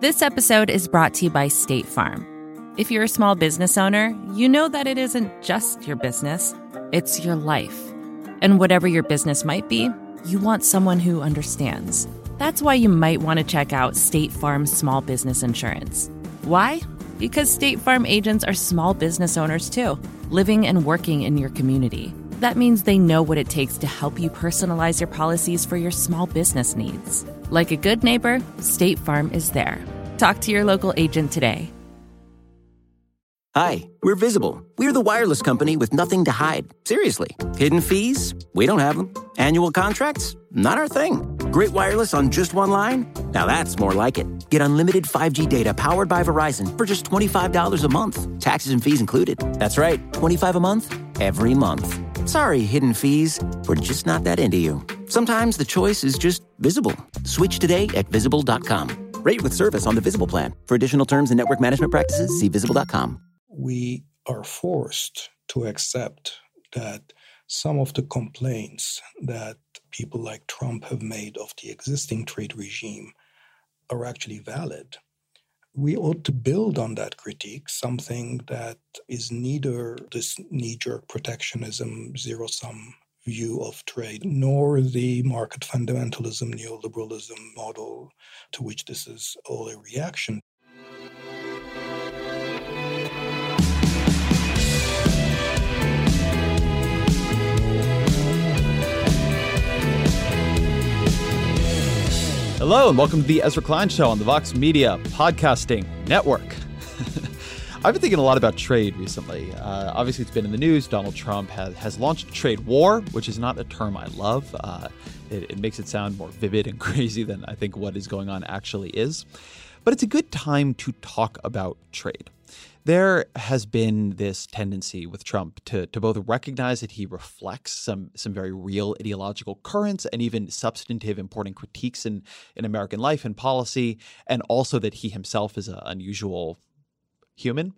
This episode is brought to you by State Farm. If you're a small business owner, you know that it isn't just your business, it's your life. And whatever your business might be, you want someone who understands. That's why you might want to check out State Farm Small Business Insurance. Why? Because State Farm agents are small business owners too, living and working in your community. That means they know what it takes to help you personalize your policies for your small business needs. Like a good neighbor, State Farm is there. Talk to your local agent today. Hi, we're Visible. We're the wireless company with nothing to hide. Seriously. Hidden fees? We don't have them. Annual contracts? Not our thing. Great wireless on just one line? Now that's more like it. Get unlimited 5G data powered by Verizon for just $25 a month. Taxes and fees included. That's right, $25 a month, every month. Sorry, hidden fees. We're just not that into you. Sometimes the choice is just Visible. Switch today at Visible.com. Rate with service on the Visible plan. For additional terms and network management practices, see Visible.com. We are forced to accept that some of the complaints that people like Trump have made of the existing trade regime are actually valid. We ought to build on that critique, something that is neither this knee-jerk protectionism, zero-sum view of trade, nor the market fundamentalism, neoliberalism model to which this is all a reaction. Hello, and welcome to the Ezra Klein Show on the Vox Media Podcasting Network. I've been thinking a lot about trade recently. Obviously, it's been in the news. Donald Trump has launched a trade war, which is not a term I love. It makes it sound more vivid and crazy than I think what is going on actually is. But it's a good time to talk about trade. There has been this tendency with Trump to both recognize that he reflects some very real ideological currents and even substantive important critiques in American life and policy, and also that he himself is an unusual human.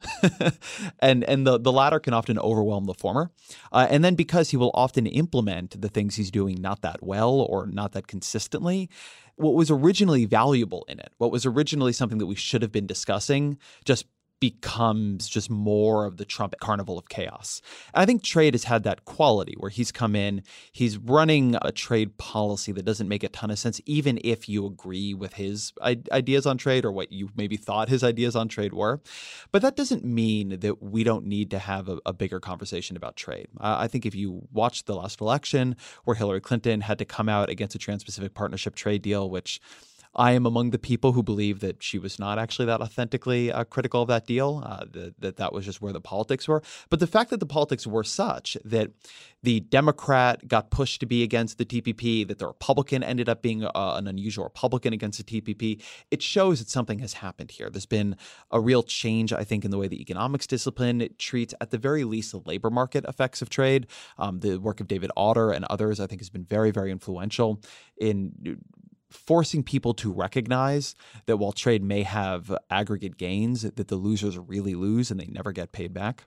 and the latter can often overwhelm the former. And then because he will often implement the things he's doing not that well or not that consistently, what was originally valuable in it, what was originally something that we should have been discussing, just becomes just more of the Trump carnival of chaos. And I think trade has had that quality where he's come in, he's running a trade policy that doesn't make a ton of sense, even if you agree with his ideas on trade or what you maybe thought his ideas on trade were. But that doesn't mean that we don't need to have a bigger conversation about trade. I think if you watched the last election where Hillary Clinton had to come out against a Trans-Pacific Partnership trade deal, which I am among the people who believe that she was not actually that authentically critical of that deal, that was just where the politics were. But the fact that the politics were such that the Democrat got pushed to be against the TPP, that the Republican ended up being an unusual Republican against the TPP, it shows that something has happened here. There's been a real change, I think, in the way the economics discipline treats, at the very least, the labor market effects of trade. The work of David Autor and others, I think, has been very, very influential in forcing people to recognize that while trade may have aggregate gains, that the losers really lose and they never get paid back.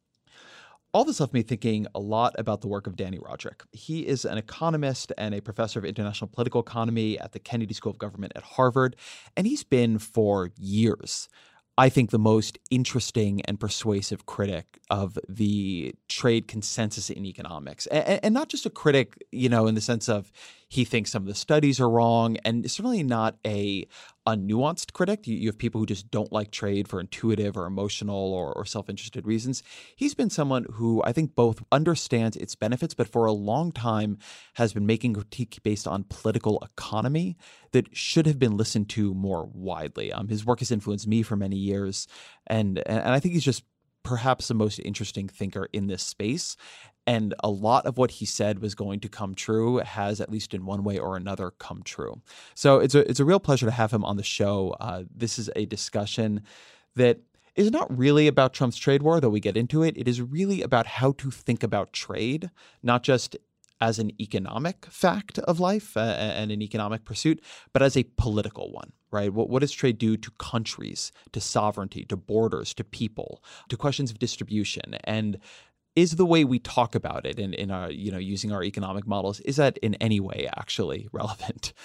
All this left me thinking a lot about the work of Danny Roderick. He is an economist and a professor of international political economy at the Kennedy School of Government at Harvard, and he's been for years, I think, the most interesting and persuasive critic of the trade consensus in economics. And not just a critic, in the sense of he thinks some of the studies are wrong, and certainly not a nuanced critic. You have people who just don't like trade for intuitive or emotional or self-interested reasons. He's been someone who I think both understands its benefits, but for a long time has been making critique based on political economy that should have been listened to more widely. His work has influenced me for many years, and I think he's just perhaps the most interesting thinker in this space. And a lot of what he said was going to come true has, at least in one way or another, come true. So it's a real pleasure to have him on the show. This is a discussion that is not really about Trump's trade war, though we get into it. It is really about how to think about trade, not just as an economic fact of life and an economic pursuit, but as a political one, right? What does trade do to countries, to sovereignty, to borders, to people, to questions of distribution? And is the way we talk about it in our, using our economic models, is that in any way actually relevant?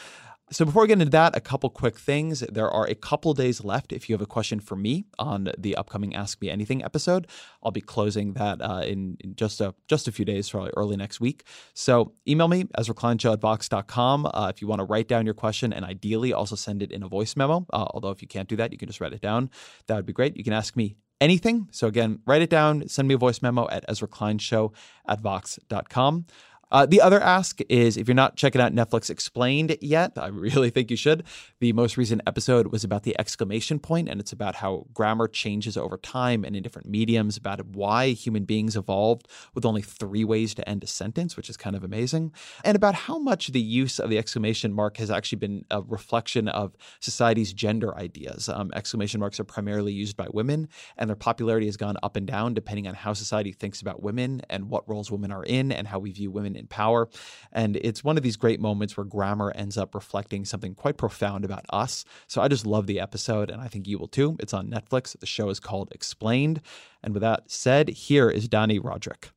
So before we get into that, a couple quick things. There are a couple days left if you have a question for me on the upcoming Ask Me Anything episode. I'll be closing that in just a few days, probably early next week. So email me, EzraKleinShow@Vox.com, if you want to write down your question, and ideally also send it in a voice memo. Although if you can't do that, you can just write it down. That would be great. You can ask me anything. So again, write it down, send me a voice memo at EzraKleinShow@Vox.com. The other ask is, if you're not checking out Netflix Explained yet, I really think you should. The most recent episode was about the exclamation point, and it's about how grammar changes over time and in different mediums, about why human beings evolved with only 3 ways to end a sentence, which is kind of amazing, and about how much the use of the exclamation mark has actually been a reflection of society's gender ideas. Exclamation marks are primarily used by women, and their popularity has gone up and down depending on how society thinks about women and what roles women are in and how we view women in power. And it's one of these great moments where grammar ends up reflecting something quite profound about us. So I just love the episode, and I think you will too. It's on Netflix. The show is called Explained. And with that said, here is Dani Rodrik.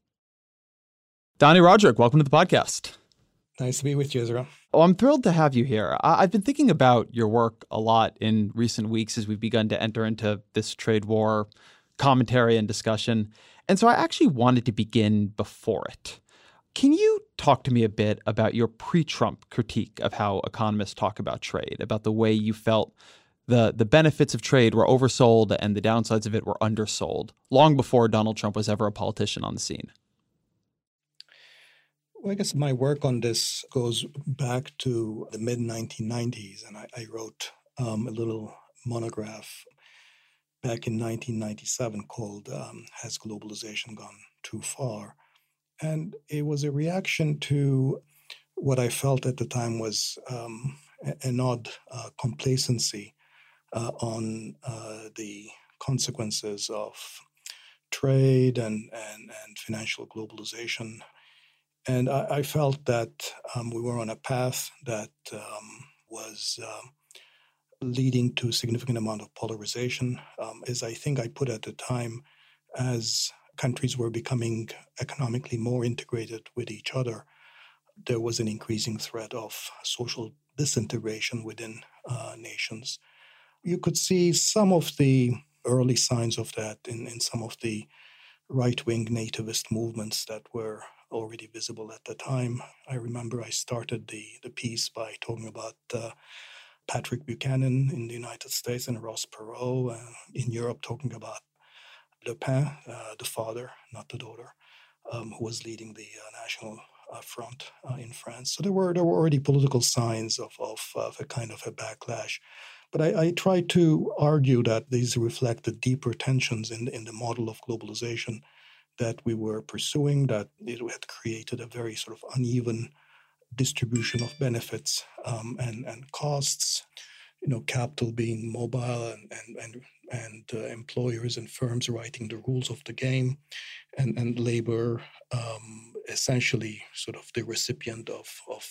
Dani Rodrik, welcome to the podcast. Nice to be with you, Ezra. Oh, I'm thrilled to have you here. I've been thinking about your work a lot in recent weeks as we've begun to enter into this trade war commentary and discussion. And so I actually wanted to begin before it. Can you talk to me a bit about your pre-Trump critique of how economists talk about trade, about the way you felt the benefits of trade were oversold and the downsides of it were undersold, long before Donald Trump was ever a politician on the scene? Well, I guess my work on this goes back to the mid-1990s, and I wrote a little monograph back in 1997 called Has Globalization Gone Too Far? And it was a reaction to what I felt at the time was an odd complacency on the consequences of trade and financial globalization. And I felt that we were on a path that was leading to a significant amount of polarization. As I think I put at the time, as countries were becoming economically more integrated with each other, there was an increasing threat of social disintegration within nations. You could see some of the early signs of that in some of the right-wing nativist movements that were already visible at the time. I remember I started the piece by talking about Patrick Buchanan in the United States and Ross Perot in Europe, talking about Le Pen, the father, not the daughter, who was leading the National Front in France. So there were already political signs of a kind of a backlash. But I tried to argue that these reflect the deeper tensions in the model of globalization that we were pursuing, that it had created a very sort of uneven distribution of benefits and costs. Capital being mobile and employers and firms writing the rules of the game, and labor essentially sort of the recipient of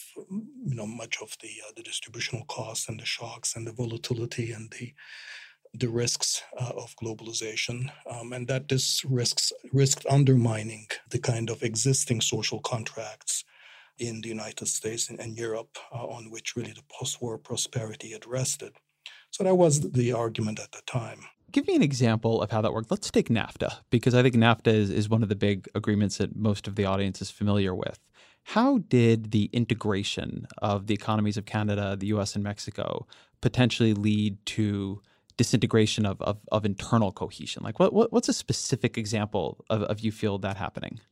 much of the distributional costs and the shocks and the volatility and the risks of globalization, and that this risked undermining the kind of existing social contracts in the United States and Europe, on which really the post-war prosperity had rested. So that was the argument at the time. Give me an example of how that worked. Let's take NAFTA, because I think NAFTA is one of the big agreements that most of the audience is familiar with. How did the integration of the economies of Canada, the U.S., and Mexico potentially lead to disintegration of internal cohesion? Like, what's a specific example of you feel that happening?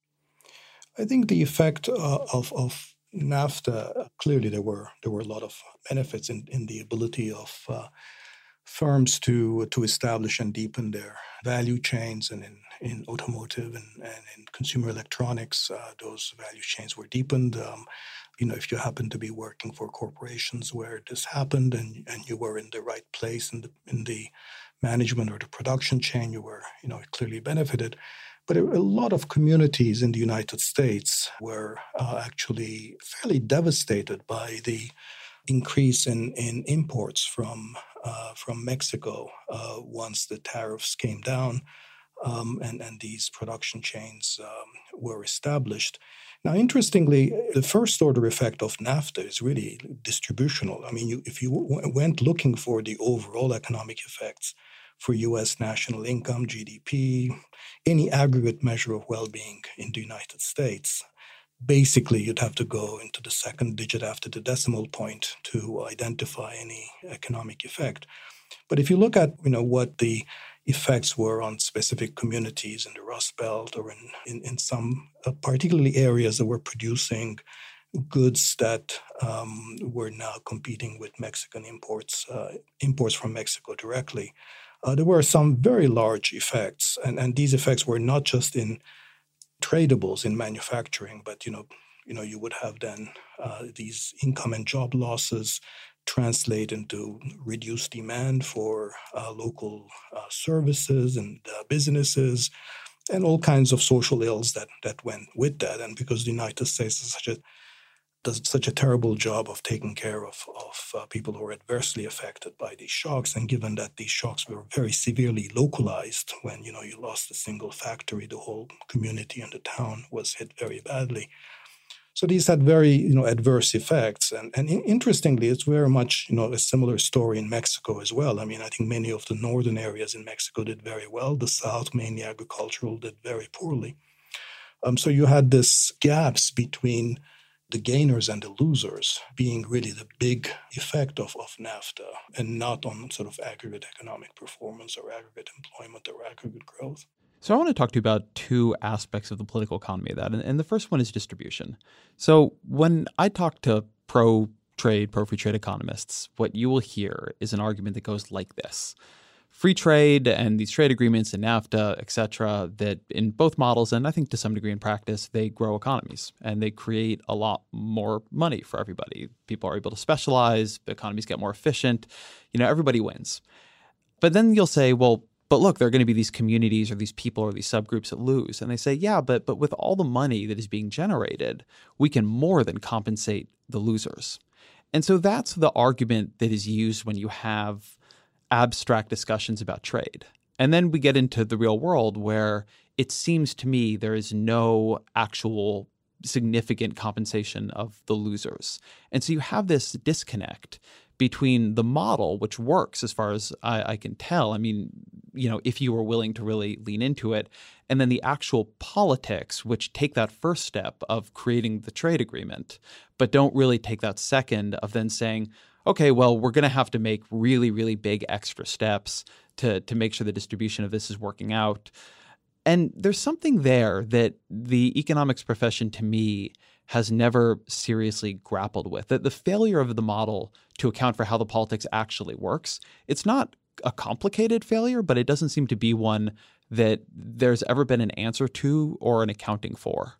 I think the effect of NAFTA, clearly there were a lot of benefits in the ability of firms to establish and deepen their value chains, and in automotive and in consumer electronics, those value chains were deepened. If you happen to be working for corporations where this happened and you were in the right place in the management or the production chain, you were clearly benefited. But a lot of communities in the United States were actually fairly devastated by the increase in imports from Mexico once the tariffs came down and these production chains were established. Now, interestingly, the first order effect of NAFTA is really distributional. I mean, if you went looking for the overall economic effects for U.S. national income, GDP, any aggregate measure of well-being in the United States, basically you'd have to go into the second digit after the decimal point to identify any economic effect. But if you look at, what the effects were on specific communities in the Rust Belt or in some particularly areas that were producing goods that were now competing with Mexican imports from Mexico directly, there were some very large effects. And these effects were not just in tradables in manufacturing, but, you would have then these income and job losses translate into reduced demand for local services and businesses, and all kinds of social ills that went with that. And because the United States does such a terrible job of taking care of people who are adversely affected by these shocks, and given that these shocks were very severely localized, when you lost a single factory, the whole community and the town was hit very badly. So these had very, adverse effects. And interestingly, it's very much, a similar story in Mexico as well. I mean, I think many of the northern areas in Mexico did very well. The south, mainly agricultural, did very poorly. So you had this gaps between the gainers and the losers being really the big effect of NAFTA, and not on sort of aggregate economic performance or aggregate employment or aggregate growth. So I want to talk to you about two aspects of the political economy of that. And the first one is distribution. So when I talk to pro-free trade economists, what you will hear is an argument that goes like this. Free trade and these trade agreements and NAFTA, et cetera, that in both models, and I think to some degree in practice, they grow economies and they create a lot more money for everybody. People are able to specialize, the economies get more efficient, everybody wins. But then you'll say, well, but look, there are going to be these communities or these people or these subgroups that lose. And they say, yeah, but with all the money that is being generated, we can more than compensate the losers. And so that's the argument that is used when you have abstract discussions about trade. And then we get into the real world where it seems to me there is no actual significant compensation of the losers. And so you have this disconnect between the model, which works as far as I can tell. I mean, if you were willing to really lean into it, and then the actual politics, which take that first step of creating the trade agreement, but don't really take that second of then saying, okay, well, we're going to have to make really, really big extra steps to make sure the distribution of this is working out. And there's something there that the economics profession, to me, has never seriously grappled with. That the failure of the model to account for how the politics actually works, it's not a complicated failure, but it doesn't seem to be one that there's ever been an answer to or an accounting for.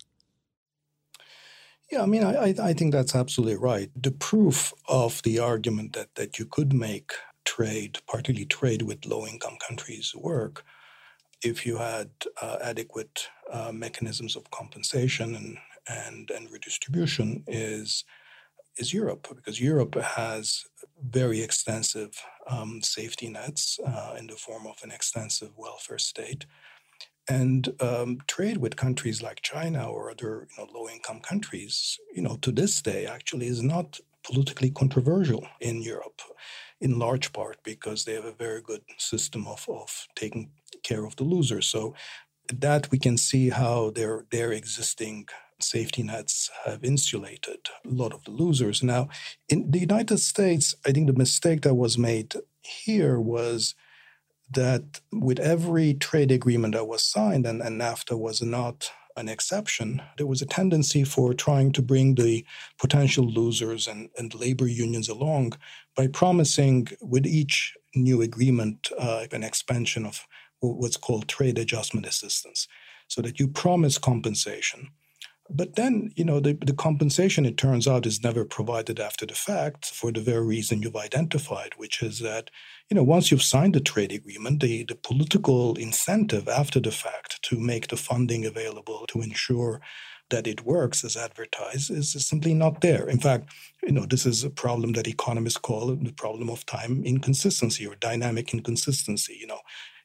Yeah, I mean, I think that's absolutely right. The proof of the argument that you could make trade, particularly trade with low-income countries, work if you had adequate mechanisms of compensation and redistribution is Europe, because Europe has very extensive safety nets in the form of an extensive welfare state. And trade with countries like China or other low-income countries, to this day actually is not politically controversial in Europe, in large part because they have a very good system of taking care of the losers. So that we can see how their existing safety nets have insulated a lot of the losers. Now, in the United States, I think the mistake that was made here was that with every trade agreement that was signed, and NAFTA was not an exception, there was a tendency for trying to bring the potential losers and labor unions along by promising with each new agreement an expansion of what's called trade adjustment assistance, so that you promise compensation. But then, the compensation, it turns out, is never provided after the fact for the very reason you've identified, which is that, once you've signed the trade agreement, the political incentive after the fact to make the funding available to ensure that it works as advertised is simply not there. In fact, this is a problem that economists call the problem of time inconsistency or dynamic inconsistency.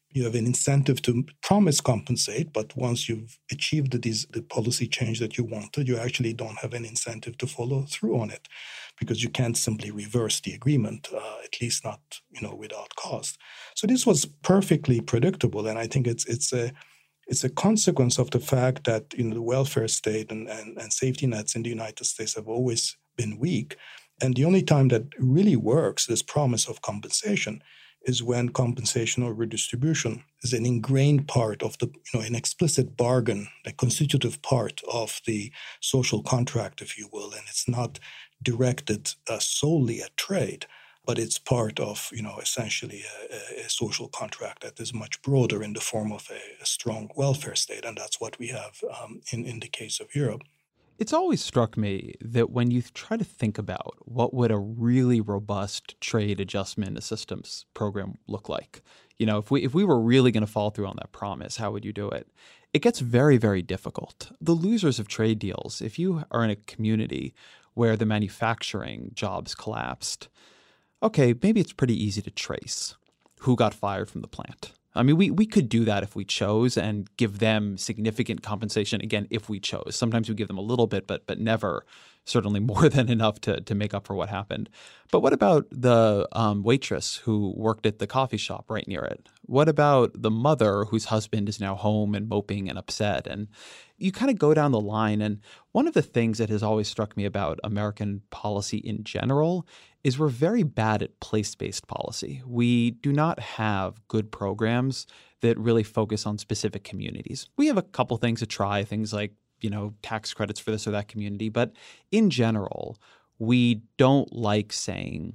You have an incentive to promise compensate, but once you've achieved the policy change that you wanted, you actually don't have an incentive to follow through on it because you can't simply reverse the agreement, at least not without cost. So this was perfectly predictable, and I think it's a consequence of the fact that the welfare state and safety nets in the United States have always been weak. And the only time that really works, this promise of compensation, is when compensation or redistribution is an ingrained part of an explicit bargain, a constitutive part of the social contract, if you will, and it's not directed solely at trade, but it's part of, essentially a social contract that is much broader in the form of a strong welfare state, and that's what we have in the case of Europe. It's always struck me that when you try to think about what would a really robust trade adjustment assistance program look like, if we were really going to follow through on that promise, how would you do it? It gets very, very difficult. The losers of trade deals, if you are in a community where the manufacturing jobs collapsed, okay, maybe it's pretty easy to trace who got fired from the plant. I mean, we could do that if we chose and give them significant compensation, again, if we chose. Sometimes we give them a little bit, but never certainly more than enough to make up for what happened. But what about the waitress who worked at the coffee shop right near it? What about the mother whose husband is now home and moping and upset? And you kind of go down the line. And one of the things that has always struck me about American policy in general is we're very bad at place-based policy. We do not have good programs that really focus on specific communities. We have a couple things to try, things like, tax credits for this or that community. But in general, we don't like saying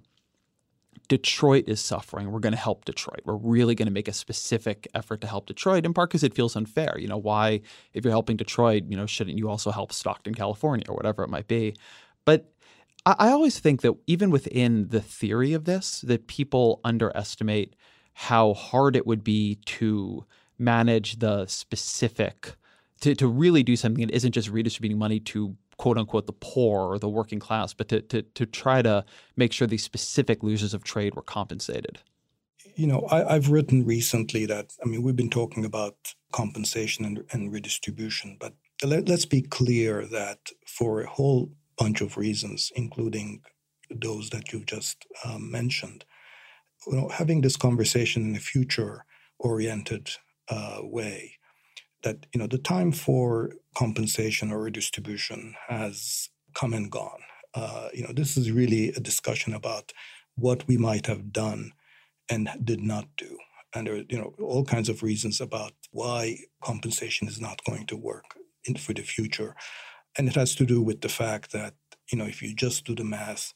Detroit is suffering. We're going to help Detroit. We're really going to make a specific effort to help Detroit, in part because it feels unfair. Why, if you're helping Detroit, shouldn't you also help Stockton, California, or whatever it might be? But I always think that even within the theory of this, that people underestimate how hard it would be to manage the specific, to really do something that isn't just redistributing money to quote unquote the poor or the working class, but to try to make sure these specific losers of trade were compensated. I've written recently that, we've been talking about compensation and redistribution, but let's be clear that for a whole bunch of reasons, including those that you've just mentioned, having this conversation in a future-oriented way, that the time for compensation or redistribution has come and gone. This is really a discussion about what we might have done and did not do, and there are all kinds of reasons about why compensation is not going to work for the future. And it has to do with the fact that, if you just do the math,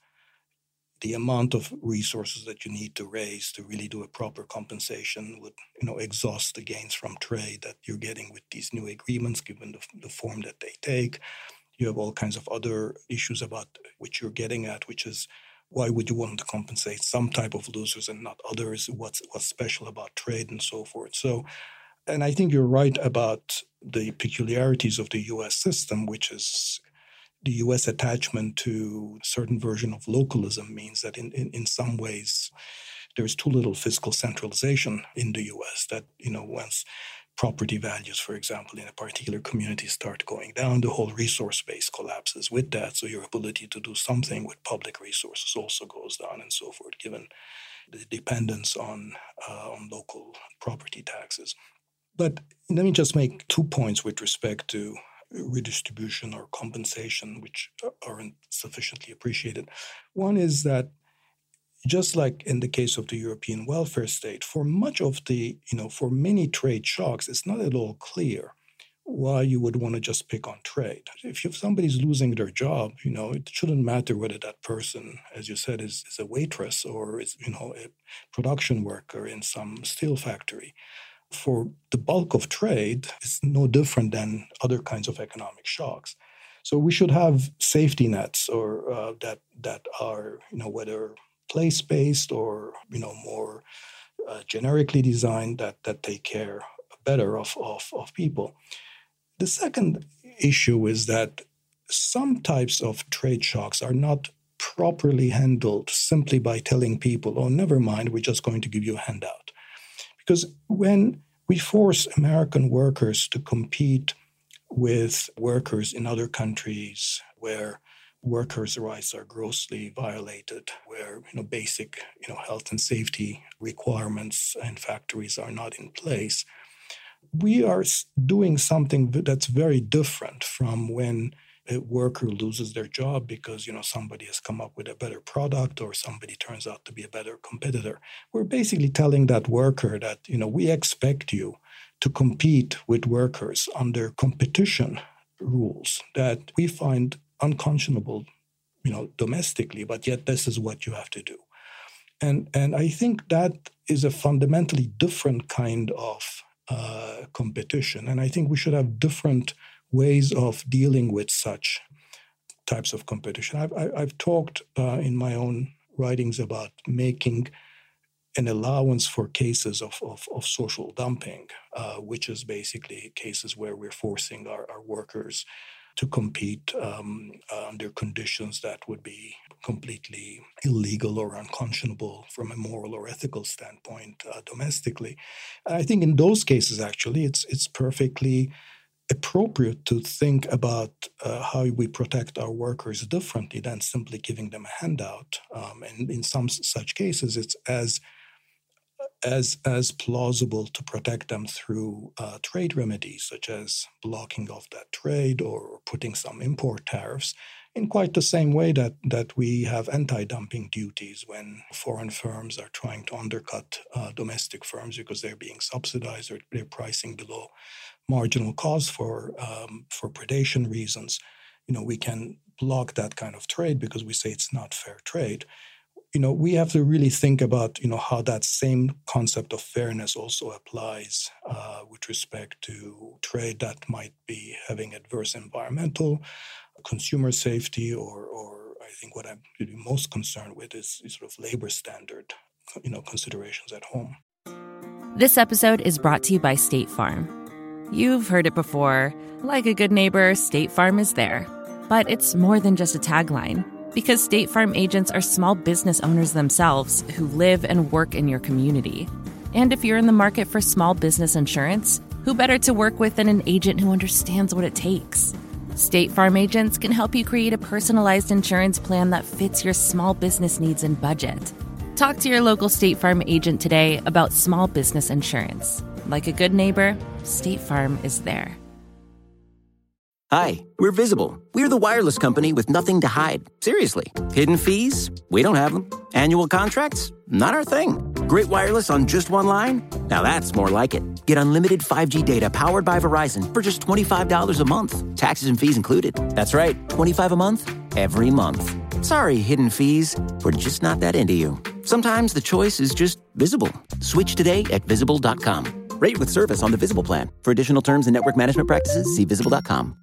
the amount of resources that you need to raise to really do a proper compensation would, exhaust the gains from trade that you're getting with these new agreements, given the form that they take. You have all kinds of other issues about which you're getting at, which is why would you want to compensate some type of losers and not others? What's special about trade and so forth? So, and I think you're right about the peculiarities of the U.S. system, which is the U.S. attachment to a certain version of localism means that in some ways there's too little fiscal centralization in the U.S. that, once property values, for example, in a particular community start going down, the whole resource base collapses with that. So your ability to do something with public resources also goes down and so forth, given the dependence on local property taxes. But let me just make 2 points with respect to redistribution or compensation, which aren't sufficiently appreciated. One is that just like in the case of the European welfare state, for much of the, for many trade shocks, it's not at all clear why you would want to just pick on trade. If somebody's losing their job, it shouldn't matter whether that person, as you said, is a waitress or is, a production worker in some steel factory. For the bulk of trade, it's no different than other kinds of economic shocks. So we should have safety nets or that are, whether place-based or, more generically designed that take care better of people. The second issue is that some types of trade shocks are not properly handled simply by telling people, oh, never mind, we're just going to give you a handout. Because when we force American workers to compete with workers in other countries where workers' rights are grossly violated, where basic health and safety requirements in factories are not in place, we are doing something that's very different from when a worker loses their job because somebody has come up with a better product or somebody turns out to be a better competitor. We're basically telling that worker that we expect you to compete with workers under competition rules that we find unconscionable, domestically, but yet this is what you have to do. And I think that is a fundamentally different kind of competition. And I think we should have different ways of dealing with such types of competition. I've talked in my own writings about making an allowance for cases of social dumping, which is basically cases where we're forcing our workers to compete under conditions that would be completely illegal or unconscionable from a moral or ethical standpoint domestically. I think in those cases, actually, it's perfectly appropriate to think about how we protect our workers differently than simply giving them a handout. And in some such cases, it's as plausible to protect them through trade remedies, such as blocking off that trade or putting some import tariffs, in quite the same way that we have anti-dumping duties when foreign firms are trying to undercut domestic firms because they're being subsidized or they're pricing below marginal cost for predation reasons. We can block that kind of trade because we say it's not fair trade. We have to really think about, how that same concept of fairness also applies with respect to trade that might be having adverse environmental, consumer safety, or I think what I'm really most concerned with is sort of labor standard, considerations at home. This episode is brought to you by State Farm. You've heard it before. Like a good neighbor, State Farm is there. But it's more than just a tagline. Because State Farm agents are small business owners themselves who live and work in your community. And if you're in the market for small business insurance, who better to work with than an agent who understands what it takes? State Farm agents can help you create a personalized insurance plan that fits your small business needs and budget. Talk to your local State Farm agent today about small business insurance. Like a good neighbor, State Farm is there. Hi, we're Visible. We're the wireless company with nothing to hide. Seriously. Hidden fees? We don't have them. Annual contracts? Not our thing. Great wireless on just one line? Now that's more like it. Get unlimited 5G data powered by Verizon for just $25 a month. Taxes and fees included. That's right, $25 a month, every month. Sorry, hidden fees. We're just not that into you. Sometimes the choice is just Visible. Switch today at Visible.com. Rate with service on the Visible plan. For additional terms and network management practices, see Visible.com.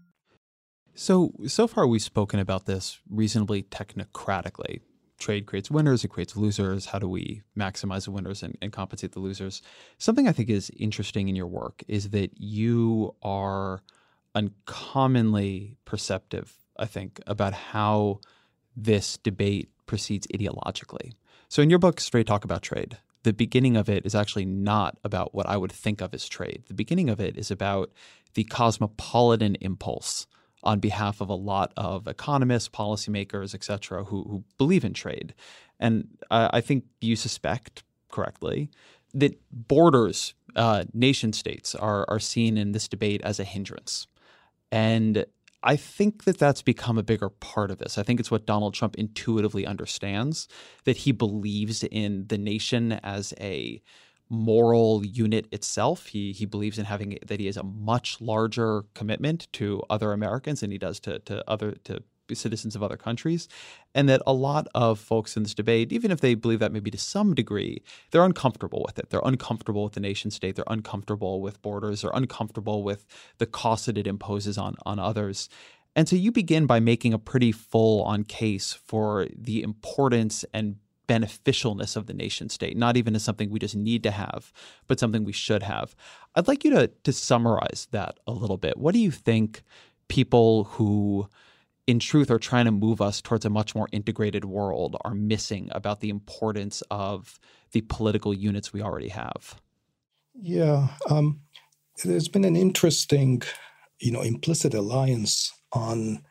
So far we've spoken about this reasonably technocratically. Trade creates winners, it creates losers. How do we maximize the winners and compensate the losers? Something I think is interesting in your work is that you are uncommonly perceptive, I think, about how this debate proceeds ideologically. So in your book, Straight Talk About Trade, the beginning of it is actually not about what I would think of as trade. The beginning of it is about the cosmopolitan impulse on behalf of a lot of economists, policymakers, et cetera, who believe in trade. And I think you suspect correctly that borders, nation states are seen in this debate as a hindrance. And I think that that's become a bigger part of this. I think it's what Donald Trump intuitively understands, that he believes in the nation as a moral unit itself. He believes in having that he has a much larger commitment to other Americans than he does to citizens of other countries, and that a lot of folks in this debate, even if they believe that maybe to some degree, they're uncomfortable with it. They're uncomfortable with the nation state. They're uncomfortable with borders. They're uncomfortable with the cost that it imposes on others. And so you begin by making a pretty full-on case for the importance and beneficialness of the nation state, not even as something we just need to have, but something we should have. I'd like you to summarize that a little bit. What do you think people who, in truth, are trying to move us towards a much more integrated world are missing about the importance of the political units we already have? Yeah, there's been an interesting, implicit alliance on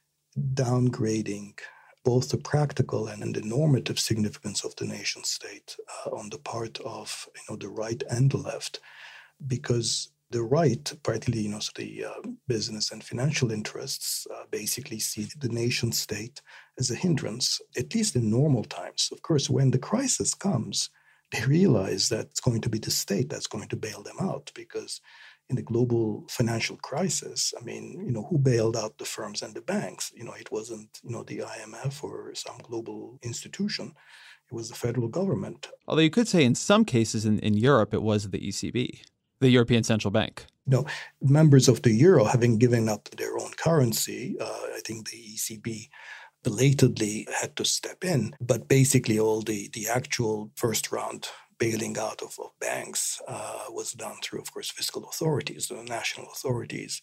downgrading both the practical and the normative significance of the nation state on the part of the right and the left, because the right, particularly so the business and financial interests, basically see the nation state as a hindrance, at least in normal times. Of course, when the crisis comes, they realize that it's going to be the state that's going to bail them out, because in the global financial crisis, I mean, who bailed out the firms and the banks? It wasn't, the IMF or some global institution. It was the federal government. Although you could say in some cases in Europe, it was the ECB, the European Central Bank. Members of the euro having given up their own currency, I think the ECB belatedly had to step in. But basically all the actual first round bailing out of banks was done through, of course, fiscal authorities, the national authorities.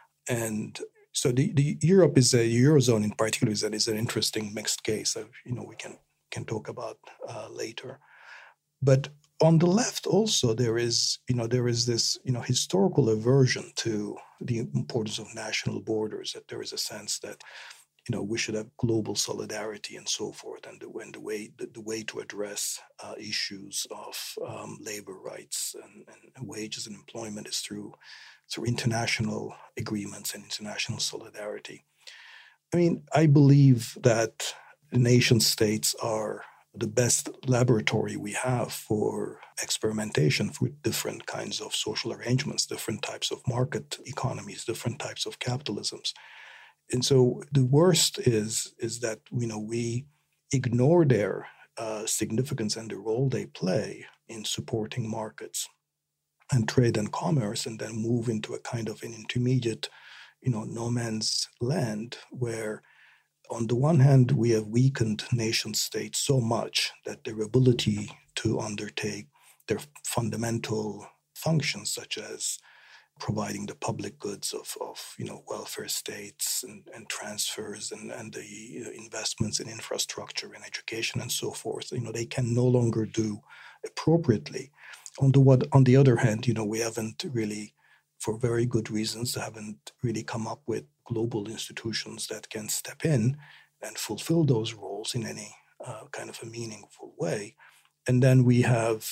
And so the Europe is a Eurozone in particular is an interesting mixed case of, we can talk about later. But on the left also there is this, historical aversion to the importance of national borders, that there is a sense that we should have global solidarity and so forth, and the way to address issues of labor rights and wages and employment is through international agreements and international solidarity. I mean, I believe that nation states are the best laboratory we have for experimentation with different kinds of social arrangements, different types of market economies, different types of capitalisms. And so the worst is that we ignore their significance and the role they play in supporting markets and trade and commerce, and then move into a kind of an intermediate, no man's land where, on the one hand, we have weakened nation states so much that their ability to undertake their fundamental functions, such as providing the public goods of welfare states and transfers and the investments in infrastructure and education and so forth, they can no longer do appropriately. On the other hand, we haven't really, for very good reasons, haven't really come up with global institutions that can step in and fulfill those roles in any kind of a meaningful way. And then we have,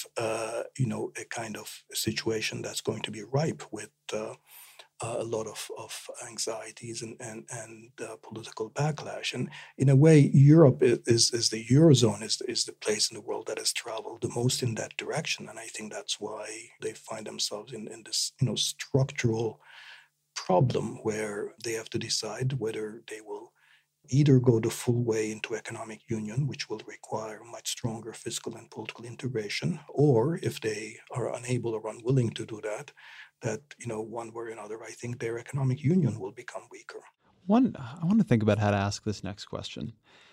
a kind of situation that's going to be ripe with a lot of anxieties and political backlash. And in a way, Europe is the Eurozone is the place in the world that has traveled the most in that direction. And I think that's why they find themselves in this, structural problem where they have to decide whether they will either go the full way into economic union, which will require much stronger fiscal and political integration, or if they are unable or unwilling to do that, one way or another, I think their economic union will become weaker. I want to think about how to ask this next question.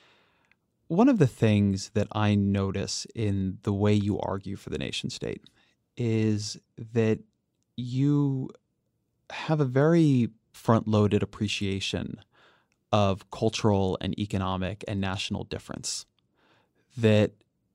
One of the things that I notice in the way you argue for the nation state is that you have a very front-loaded appreciation of cultural and economic and national difference. That,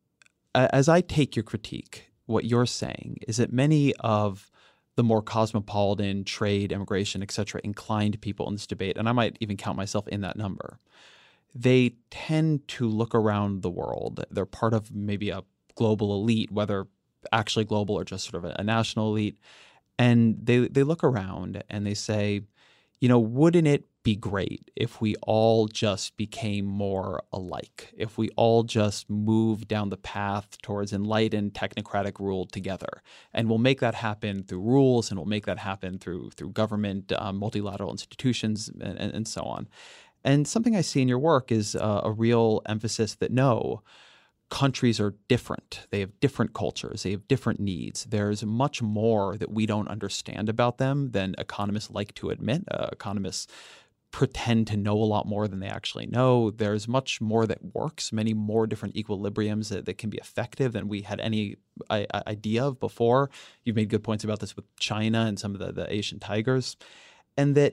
as I take your critique, what you're saying is that many of the more cosmopolitan, trade, immigration, et cetera, inclined people in this debate, and I might even count myself in that number, they tend to look around the world. They're part of maybe a global elite, whether actually global or just sort of a national elite, and they look around and they say, wouldn't it be great if we all just became more alike, if we all just moved down the path towards enlightened technocratic rule together? And we'll make that happen through rules, and we'll make that happen through government, multilateral institutions, and so on. And something I see in your work is a real emphasis that no, countries are different. They have different cultures. They have different needs. There's much more that we don't understand about them than economists like to admit. Economists pretend to know a lot more than they actually know. There's much more that works, many more different equilibriums that can be effective than we had any idea of before. You've made good points about this with China and some of the Asian tigers. And that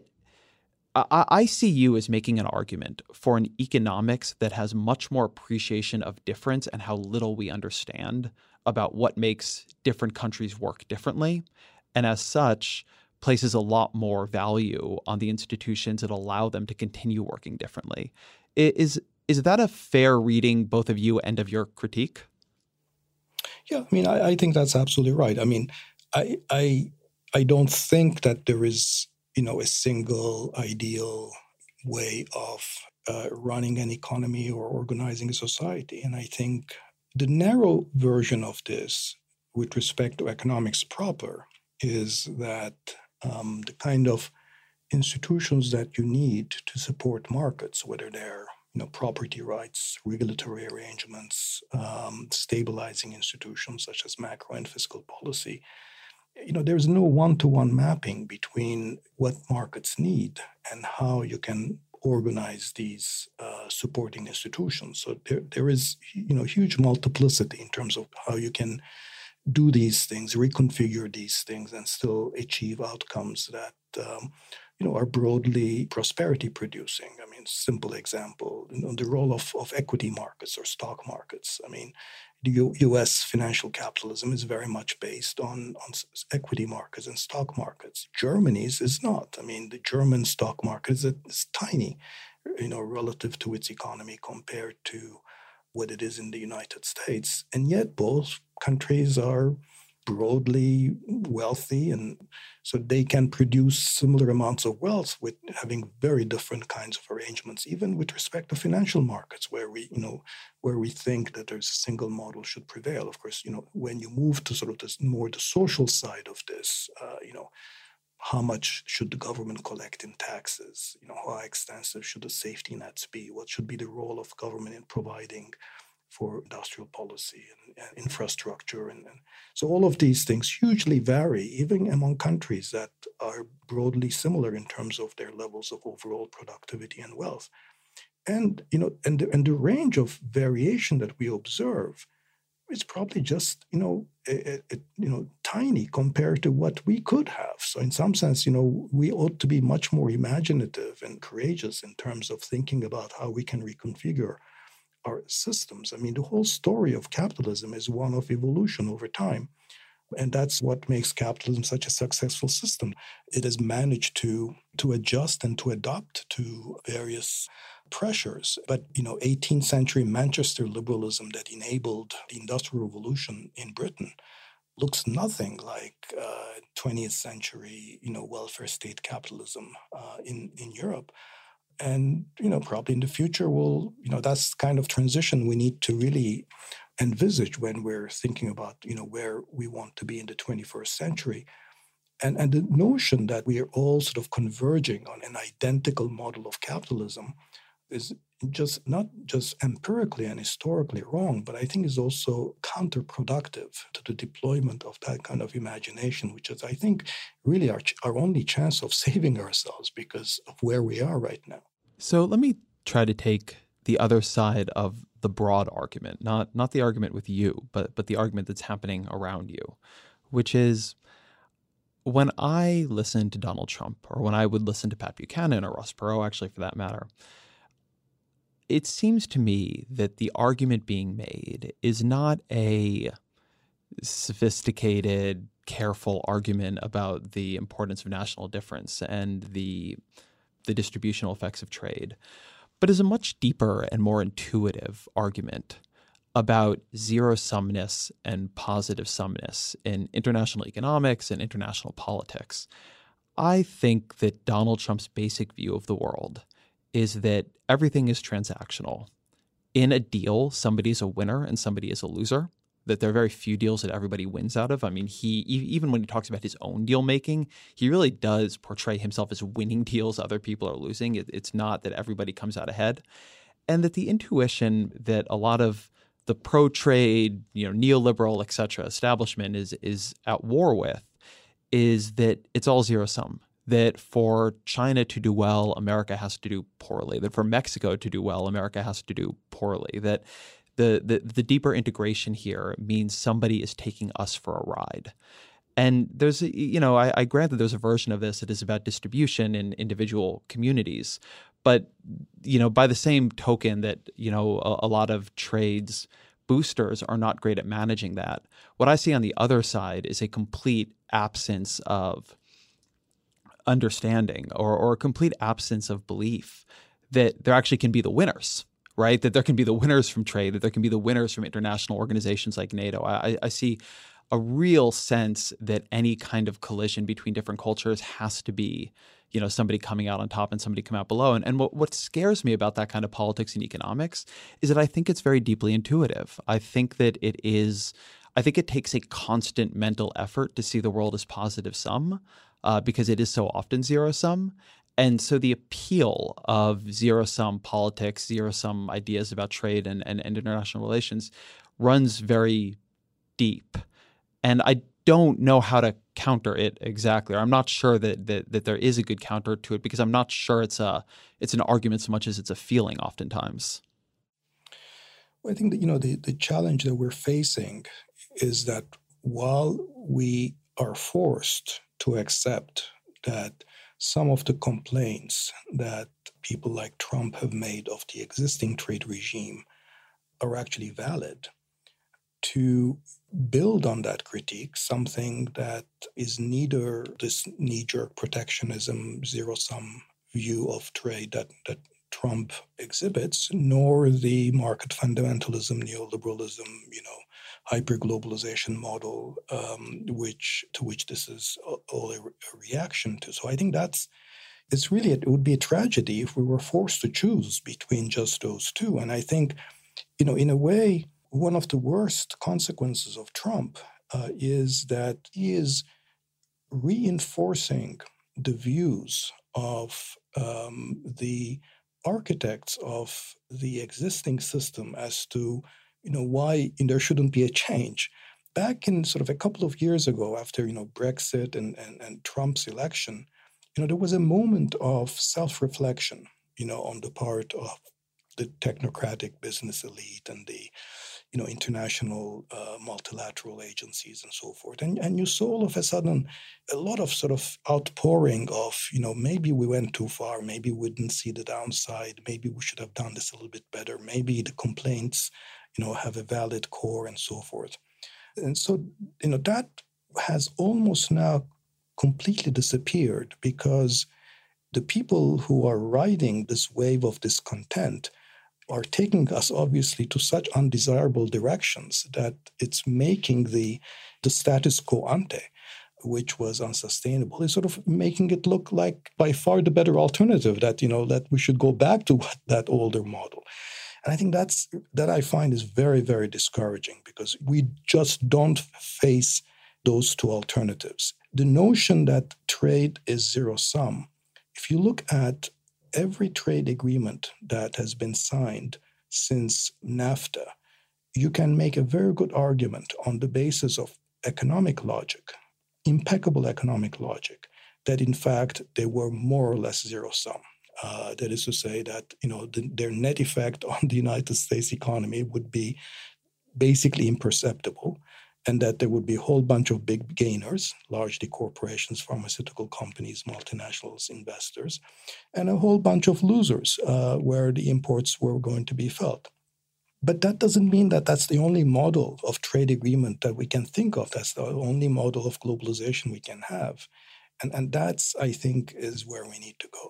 I see you as making an argument for an economics that has much more appreciation of difference and how little we understand about what makes different countries work differently, and as such, places a lot more value on the institutions that allow them to continue working differently. Is that a fair reading, both of you, and of your critique? Yeah, I mean, I think that's absolutely right. I mean, I don't think that there is, a single ideal way of running an economy or organizing a society. And I think the narrow version of this, with respect to economics proper, is that the kind of institutions that you need to support markets, whether they're property rights, regulatory arrangements, stabilizing institutions such as macro and fiscal policy, there's no one-to-one mapping between what markets need and how you can organize these supporting institutions. So there is, huge multiplicity in terms of how you can do these things, reconfigure these things, and still achieve outcomes that are broadly prosperity producing. I mean, simple example, the role of equity markets or stock markets. I mean, the U.S. financial capitalism is very much based on equity markets and stock markets. Germany's is not. I mean, the German stock market is tiny, relative to its economy compared to what it is in the United States. And yet both countries are broadly wealthy, and so they can produce similar amounts of wealth with having very different kinds of arrangements, even with respect to financial markets, where we think that there's a single model should prevail. Of course, when you move to sort of this more the social side of this, how much should the government collect in taxes? How extensive should the safety nets be? What should be the role of government in providing for industrial policy and infrastructure? And so all of these things hugely vary, even among countries that are broadly similar in terms of their levels of overall productivity and wealth. And, and the range of variation that we observe is probably just, tiny compared to what we could have. So in some sense, we ought to be much more imaginative and courageous in terms of thinking about how we can reconfigure our systems. I mean, the whole story of capitalism is one of evolution over time. And that's what makes capitalism such a successful system. It has managed to adjust and to adapt to various pressures. But, 18th century Manchester liberalism that enabled the Industrial Revolution in Britain looks nothing like 20th century, welfare state capitalism in Europe. And, probably in the future, that's the kind of transition we need to really envisage when we're thinking about, where we want to be in the 21st century. And the notion that we are all sort of converging on an identical model of capitalism is just not just empirically and historically wrong, but I think is also counterproductive to the deployment of that kind of imagination, which is, I think, really our only chance of saving ourselves because of where we are right now. So let me try to take the other side of the broad argument, not the argument with you, but the argument that's happening around you, which is when I listen to Donald Trump, or when I would listen to Pat Buchanan or Ross Perot, actually, for that matter, it seems to me that the argument being made is not a sophisticated, careful argument about the importance of national difference and the distributional effects of trade, but is a much deeper and more intuitive argument about zero-sumness and positive-sumness in international economics and international politics. I think that Donald Trump's basic view of the world is that everything is transactional. In a deal, somebody's a winner and somebody is a loser, that there are very few deals that everybody wins out of. I mean, even when he talks about his own deal making, he really does portray himself as winning deals other people are losing. It's not that everybody comes out ahead. And that the intuition that a lot of the pro-trade, neoliberal, et cetera, establishment is at war with is that it's all zero-sum. That for China to do well, America has to do poorly. That for Mexico to do well, America has to do poorly. That the deeper integration here means somebody is taking us for a ride. And there's, I grant that there's a version of this that is about distribution in individual communities. But, by the same token that, a lot of trades boosters are not great at managing that. What I see on the other side is a complete absence of understanding or a complete absence of belief that there actually can be the winners, right? That there can be the winners from trade, that there can be the winners from international organizations like NATO. I see a real sense that any kind of collision between different cultures has to be, somebody coming out on top and somebody come out below. And what scares me about that kind of politics and economics is that I think it's very deeply intuitive. I think it takes a constant mental effort to see the world as positive sum because it is so often zero sum. And so the appeal of zero-sum politics, zero-sum ideas about trade and international relations runs very deep. And I don't know how to counter it exactly. Or I'm not sure that there is a good counter to it because I'm not sure it's an argument so much as it's a feeling oftentimes. Well, I think that, the challenge that we're facing is that while we are forced to accept that some of the complaints that people like Trump have made of the existing trade regime are actually valid, to build on that critique something that is neither this knee-jerk protectionism, zero-sum view of trade that Trump exhibits, nor the market fundamentalism, neoliberalism, hyper-globalization model, to which this is all a reaction to. So I think it would be a tragedy if we were forced to choose between just those two. And I think, in a way, one of the worst consequences of Trump is that he is reinforcing the views of the architects of the existing system as to why there shouldn't be a change. Back in sort of a couple of years ago, after Brexit and Trump's election, there was a moment of self-reflection, on the part of the technocratic business elite and the international multilateral agencies and so forth. And you saw all of a sudden a lot of sort of outpouring of, maybe we went too far, maybe we didn't see the downside, maybe we should have done this a little bit better, maybe the complaints, have a valid core and so forth. And so, that has almost now completely disappeared because the people who are riding this wave of discontent are taking us obviously to such undesirable directions that it's making the status quo ante, which was unsustainable, is sort of making it look like by far the better alternative, that that we should go back to that older model. And I think that I find is very, very discouraging because we just don't face those two alternatives. The notion that trade is zero sum, if you look at every trade agreement that has been signed since NAFTA, you can make a very good argument on the basis of economic logic, impeccable economic logic, that in fact they were more or less zero sum. That is to say that their net effect on the United States economy would be basically imperceptible, and that there would be a whole bunch of big gainers, largely corporations, pharmaceutical companies, multinationals, investors, and a whole bunch of losers where the imports were going to be felt. But that doesn't mean that that's the only model of trade agreement that we can think of. That's the only model of globalization we can have. And that's, I think, is where we need to go.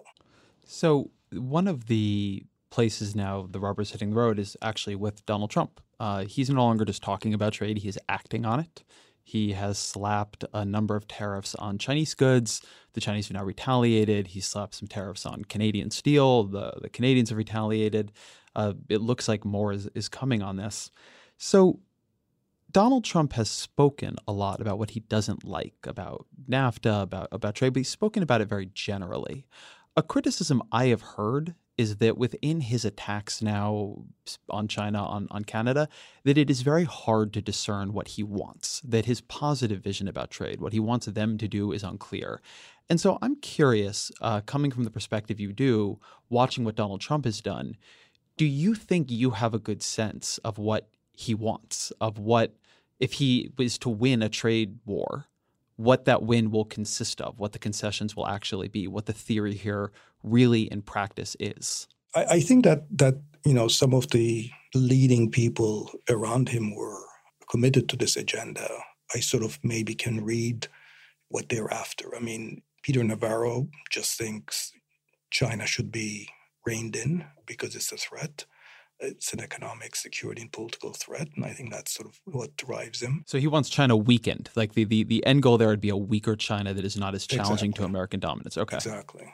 So one of the places now the rubber's hitting the road is actually with Donald Trump. He's no longer just talking about trade. He is acting on it. He has slapped a number of tariffs on Chinese goods. The Chinese have now retaliated. He slapped some tariffs on Canadian steel. The Canadians have retaliated. It looks like more is coming on this. So Donald Trump has spoken a lot about what he doesn't like about NAFTA, about trade, but he's spoken about it very generally. A criticism I have heard is that within his attacks now on China, on Canada, that it is very hard to discern what he wants, that his positive vision about trade, what he wants them to do, is unclear. And so I'm curious, coming from the perspective you do, watching what Donald Trump has done, do you think you have a good sense of what he wants, of what, if he was to win a trade war, what that win will consist of, what the concessions will actually be, what the theory here really in practice is? I think that some of the leading people around him were committed to this agenda, I sort of maybe can read what they're after. I mean, Peter Navarro just thinks China should be reined in because it's a threat. It's an economic, security, and political threat, and I think that's sort of what drives him. So he wants China weakened. Like the end goal there would be a weaker China that is not as challenging to American dominance. Okay. Exactly.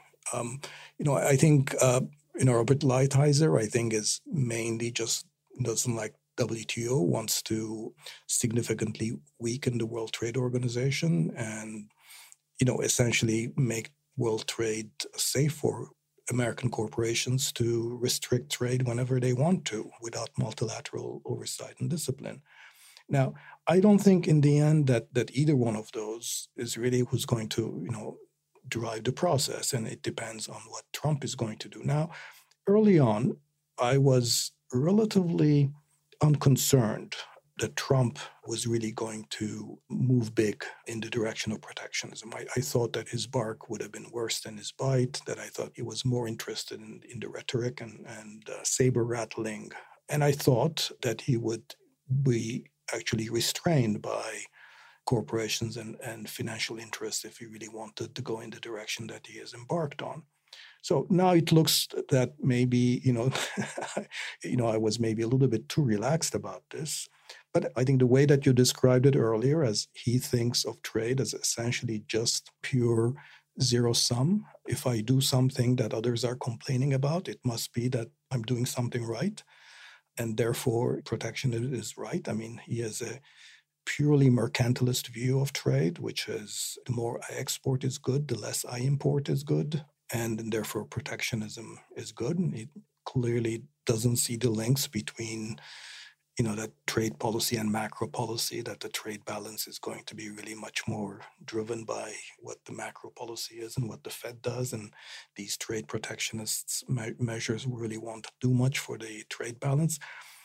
I think Robert Lighthizer, I think, is mainly just doesn't like WTO, wants to significantly weaken the World Trade Organization and, essentially make world trade safe for American corporations to restrict trade whenever they want to without multilateral oversight and discipline. Now, I don't think in the end that either one of those is really who's going to, drive the process, and it depends on what Trump is going to do. Now, early on, I was relatively unconcerned that Trump was really going to move big in the direction of protectionism. I thought that his bark would have been worse than his bite, that I thought he was more interested in the rhetoric and saber rattling. And I thought that he would be actually restrained by corporations and financial interests if he really wanted to go in the direction that he has embarked on. So now it looks that maybe, I was maybe a little bit too relaxed about this. But I think the way that you described it earlier, as he thinks of trade as essentially just pure zero sum. If I do something that others are complaining about, it must be that I'm doing something right. And therefore, protection is right. I mean, he has a purely mercantilist view of trade, which is the more I export is good, the less I import is good. And therefore, protectionism is good. And it clearly doesn't see the links between, that trade policy and macro policy, that the trade balance is going to be really much more driven by what the macro policy is and what the Fed does. And these trade protectionist measures really won't do much for the trade balance.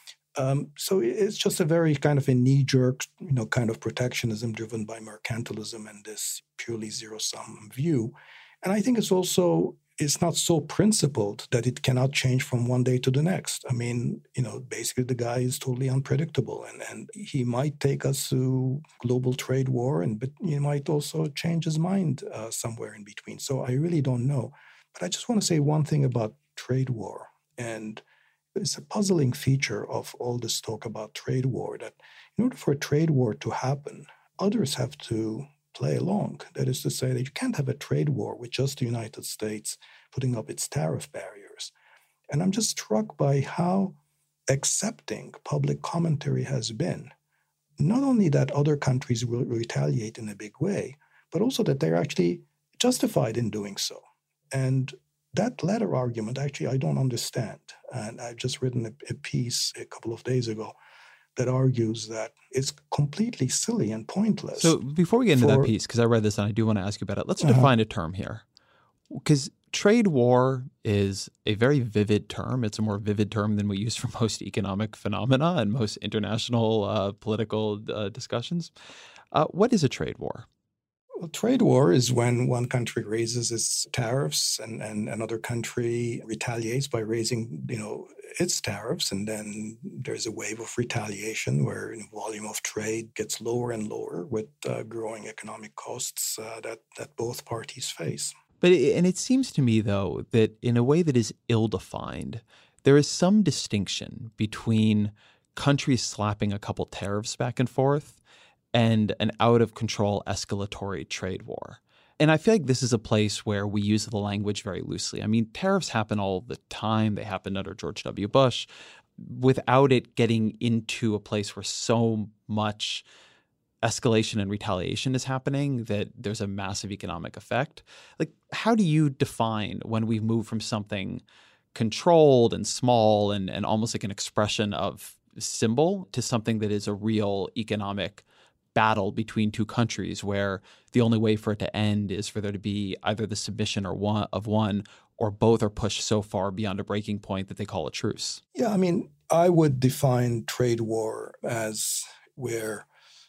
So it's just a very kind of a knee-jerk, kind of protectionism driven by mercantilism and this purely zero-sum view. And I think it's not so principled that it cannot change from one day to the next. I mean, basically the guy is totally unpredictable, and he might take us to global trade war, but he might also change his mind somewhere in between. So I really don't know. But I just want to say one thing about trade war, and it's a puzzling feature of all this talk about trade war, that in order for a trade war to happen, others have to play along. That is to say that you can't have a trade war with just the United States putting up its tariff barriers. And I'm just struck by how accepting public commentary has been. Not only that other countries will retaliate in a big way, but also that they're actually justified in doing so. And that latter argument, actually, I don't understand. And I've just written a piece a couple of days ago that argues that it's completely silly and pointless. So before we get into that piece, because I read this and I do want to ask you about it, let's define a term here. Because trade war is a very vivid term. It's a more vivid term than we use for most economic phenomena and most international political discussions. What is a trade war? Well, trade war is when one country raises its tariffs and another country retaliates by raising, its tariffs, and then there's a wave of retaliation where the volume of trade gets lower and lower with growing economic costs that both parties face. But it seems to me, though, that in a way that is ill-defined, there is some distinction between countries slapping a couple tariffs back and forth and an out-of-control escalatory trade war. And I feel like this is a place where we use the language very loosely. I mean, tariffs happen all the time. They happened under George W. Bush without it getting into a place where so much escalation and retaliation is happening that there's a massive economic effect. Like, how do you define when we move from something controlled and small and almost like an expression of symbol to something that is a real economic battle between two countries where the only way for it to end is for there to be either the submission of one or both are pushed so far beyond a breaking point that they call a truce? Yeah, I mean, I would define trade war as where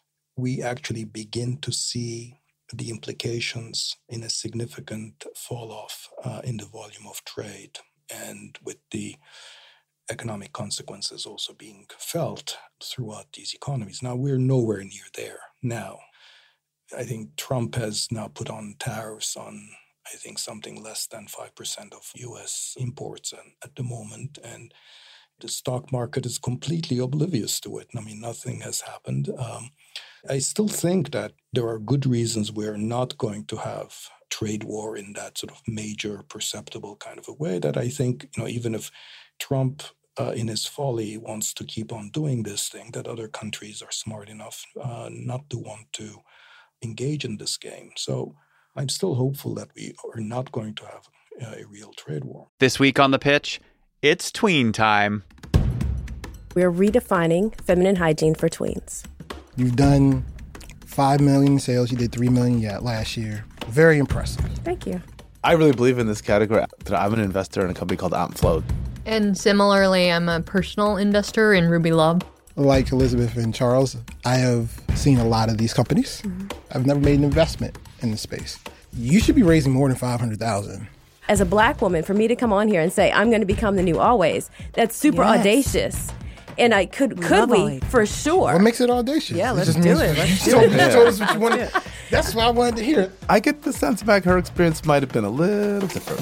we actually begin to see the implications in a significant fall off in the volume of trade, and with the economic consequences also being felt throughout these economies. Now, we're nowhere near there now. I think Trump has now put on tariffs on, I think, something less than 5% of U.S. imports at the moment. And the stock market is completely oblivious to it. I mean, nothing has happened. I still think that there are good reasons we're not going to have trade war in that sort of major, perceptible kind of a way, that I think, even if Trump in his folly wants to keep on doing this thing, that other countries are smart enough not to want to engage in this game. So I'm still hopeful that we are not going to have a real trade war. This week on The Pitch, it's tween time. We're redefining feminine hygiene for tweens. You've done 5 million in sales. You did 3 million last year. Very impressive. Thank you. I really believe in this category. I'm an investor in a company called AmpFloat. And similarly, I'm a personal investor in Ruby Love. Like Elizabeth and Charles, I have seen a lot of these companies. Mm-hmm. I've never made an investment in the space. You should be raising more than $500,000. As a Black woman, for me to come on here and say, I'm going to become the new Always, that's super audacious. And I could we? For sure. What makes it audacious? Yeah, let's do it. You told us what you wanted. That's what I wanted to hear. I get the sense back her experience might have been a little different.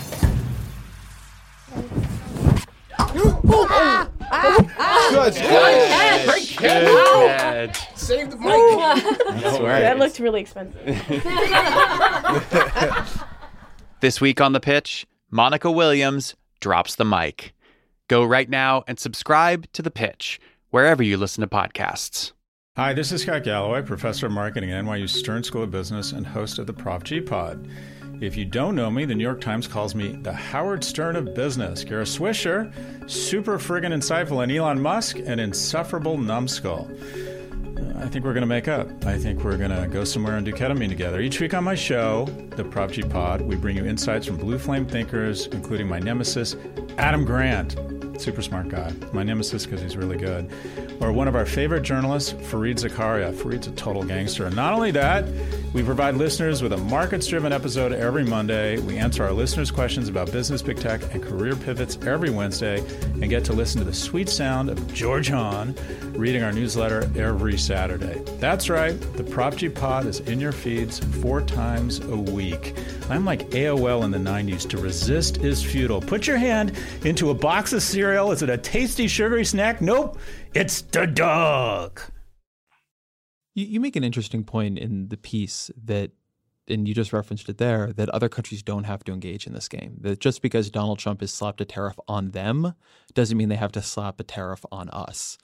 Good catch. Save the mic. That looked really expensive. This week on The Pitch, Monica Williams drops the mic. Go right now and subscribe to The Pitch, wherever you listen to podcasts. Hi, this is Scott Galloway, professor of marketing at NYU Stern School of Business and host of the Prop G Pod. If you don't know me, the New York Times calls me the Howard Stern of business. Kara Swisher, super friggin' insightful, and Elon Musk, an insufferable numbskull. I think we're going to make up. I think we're going to go somewhere and do ketamine together. Each week on my show, the Prop G Pod, we bring you insights from blue flame thinkers, including my nemesis, Adam Grant. Super smart guy. My nemesis because he's really good. Or one of our favorite journalists, Fareed Zakaria. Fareed's a total gangster. And not only that, we provide listeners with a markets-driven episode every Monday. We answer our listeners' questions about business, big tech, and career pivots every Wednesday, and get to listen to the sweet sound of George Hahn reading our newsletter every Saturday. That's right. The Prop G Pod is in your feeds 4 times a week. I'm like AOL in the 90s. To resist is futile. Put your hand into a box of cereal. Is it a tasty, sugary snack? Nope. It's the dog. You make an interesting point in the piece that, and you just referenced it there, that other countries don't have to engage in this game. That just because Donald Trump has slapped a tariff on them doesn't mean they have to slap a tariff on us.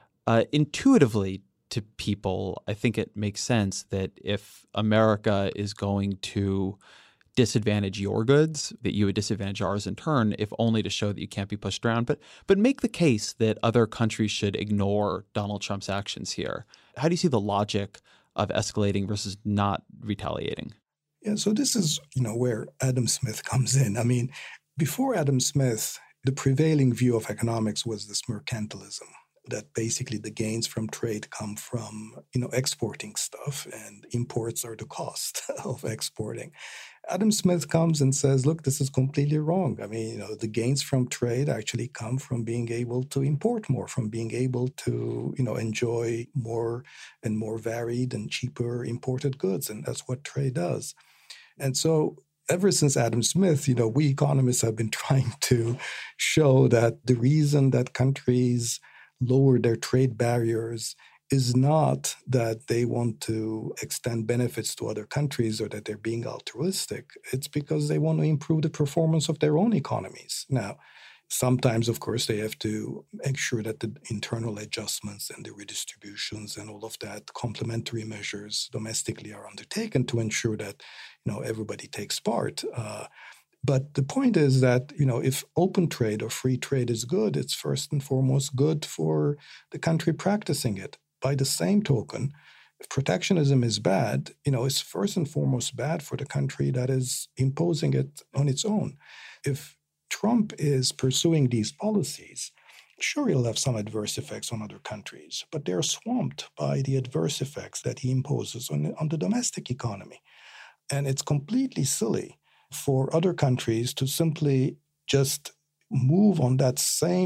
Intuitively, to people, I think it makes sense that if America is going to disadvantage your goods, that you would disadvantage ours in turn, if only to show that you can't be pushed around. But make the case that other countries should ignore Donald Trump's actions here. How do you see the logic of escalating versus not retaliating? Yeah, so this is, where Adam Smith comes in. I mean, before Adam Smith, the prevailing view of economics was this mercantilism, that basically the gains from trade come from, exporting stuff, and imports are the cost of exporting. Adam Smith comes and says, look, this is completely wrong. I mean, the gains from trade actually come from being able to import more, from being able to, enjoy more and more varied and cheaper imported goods. And that's what trade does. And so ever since Adam Smith, we economists have been trying to show that the reason that countries lower their trade barriers is not that they want to extend benefits to other countries or that they're being altruistic. It's because they want to improve the performance of their own economies. Now, sometimes, of course, they have to make sure that the internal adjustments and the redistributions and all of that complementary measures domestically are undertaken to ensure that, everybody takes part. But the point is that, if open trade or free trade is good, it's first and foremost good for the country practicing it. By the same token, if protectionism is bad, it's first and foremost bad for the country that is imposing it on its own. If Trump is pursuing these policies, sure, he'll have some adverse effects on other countries, but they're swamped by the adverse effects that he imposes on the domestic economy. And it's completely silly for other countries to simply just move on that same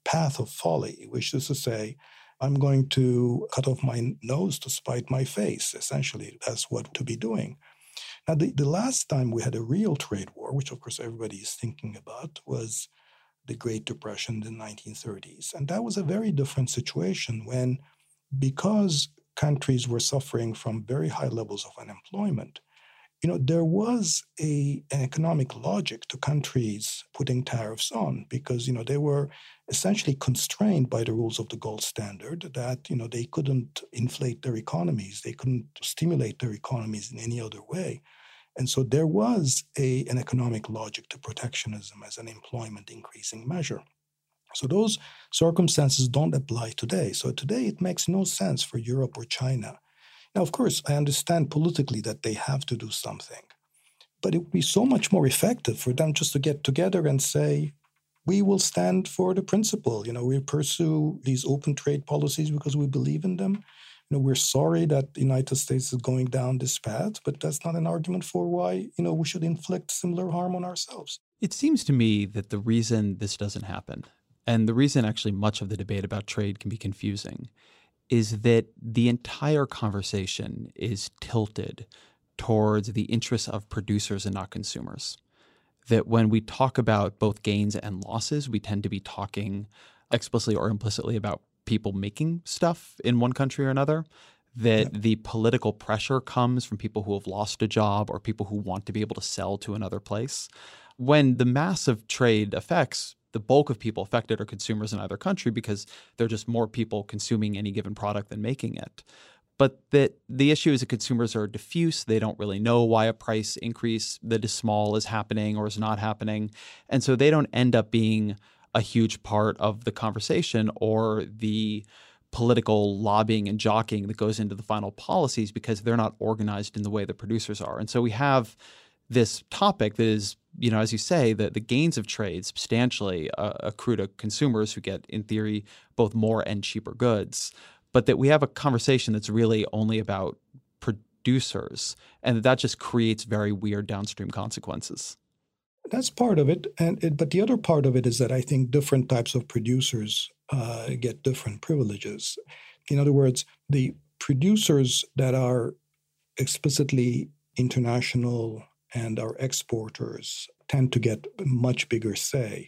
path of folly, which is to say, I'm going to cut off my nose to spite my face. Essentially, that's what to be doing. Now, the last time we had a real trade war, which of course everybody is thinking about, was the Great Depression in the 1930s. And that was a very different situation when, because countries were suffering from very high levels of unemployment, there was an economic logic to countries putting tariffs on because, they were essentially constrained by the rules of the gold standard that, they couldn't inflate their economies. They couldn't stimulate their economies in any other way. And so there was an economic logic to protectionism as an employment increasing measure. So those circumstances don't apply today. So today it makes no sense for Europe or China. Now, of course, I understand politically that they have to do something, but it would be so much more effective for them just to get together and say, we will stand for the principle. We pursue these open trade policies because we believe in them. We're sorry that the United States is going down this path, but that's not an argument for why, we should inflict similar harm on ourselves. It seems to me that the reason this doesn't happen, and the reason actually much of the debate about trade can be confusing, is that the entire conversation is tilted towards the interests of producers and not consumers. That when we talk about both gains and losses, we tend to be talking explicitly or implicitly about people making stuff in one country or another, that the political pressure comes from people who have lost a job or people who want to be able to sell to another place. When the massive trade affects, the bulk of people affected are consumers in either country because there are just more people consuming any given product than making it. But that the issue is that consumers are diffuse. They don't really know why a price increase that is small is happening or is not happening. And so they don't end up being a huge part of the conversation or the political lobbying and jockeying that goes into the final policies because they're not organized in the way the producers are. And so we have this topic that is, as you say, the gains of trade substantially accrue to consumers who get, in theory, both more and cheaper goods, but that we have a conversation that's really only about producers, and that just creates very weird downstream consequences. That's part of it, but the other part of it is that I think different types of producers get different privileges. In other words, the producers that are explicitly international and our exporters tend to get a much bigger say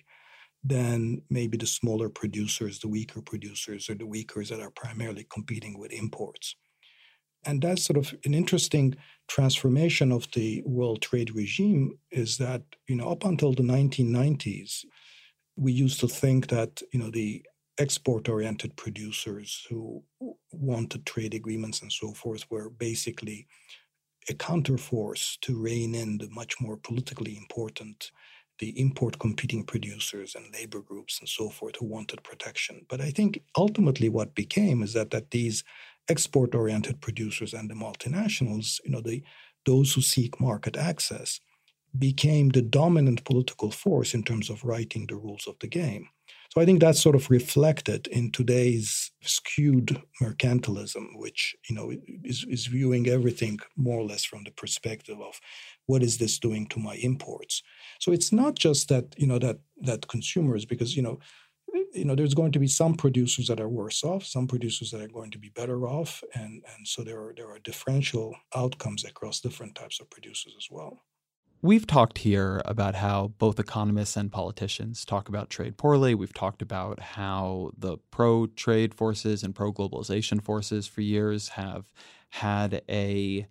than maybe the smaller producers, the weaker producers, or the weakers that are primarily competing with imports. And that's sort of an interesting transformation of the world trade regime is that, up until the 1990s, we used to think that, the export-oriented producers who wanted trade agreements and so forth were basically a counterforce to rein in the much more politically important, the import-competing producers and labor groups and so forth who wanted protection. But I think ultimately what became is that these export-oriented producers and the multinationals, those who seek market access, became the dominant political force in terms of writing the rules of the game. So I think that's sort of reflected in today's skewed mercantilism, which, is viewing everything more or less from the perspective of what is this doing to my imports. So it's not just that, that consumers, because, there's going to be some producers that are worse off, some producers that are going to be better off, and so there are differential outcomes across different types of producers as well. We've talked here about how both economists and politicians talk about trade poorly. We've talked about how the pro-trade forces and pro-globalization forces for years have had a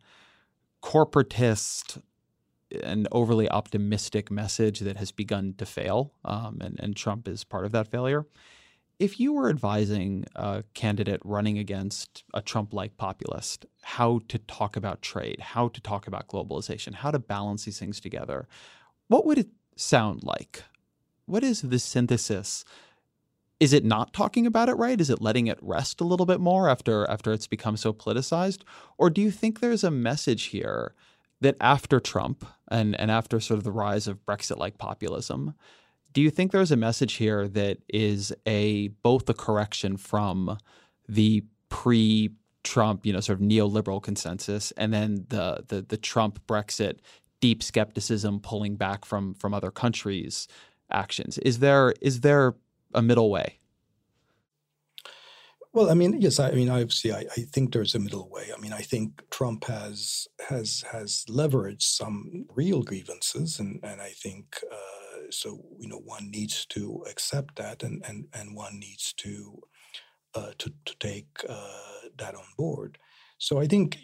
corporatist and overly optimistic message that has begun to fail, and Trump is part of that failure. If you were advising a candidate running against a Trump-like populist how to talk about trade, how to talk about globalization, how to balance these things together, what would it sound like? What is the synthesis? Is it not talking about it right? Is it letting it rest a little bit more after it's become so politicized? Or do you think there's a message here that after Trump and after sort of the rise of Brexit-like populism, do you think there's a message here that is both a correction from the pre-Trump, sort of neoliberal consensus, and then the Trump Brexit deep skepticism pulling back from other countries' actions? Is there a middle way? Well, I mean, yes. I mean, obviously, I think there's a middle way. I mean, I think Trump has leveraged some real grievances, and I think so. One needs to accept that, and one needs to take that on board. So I think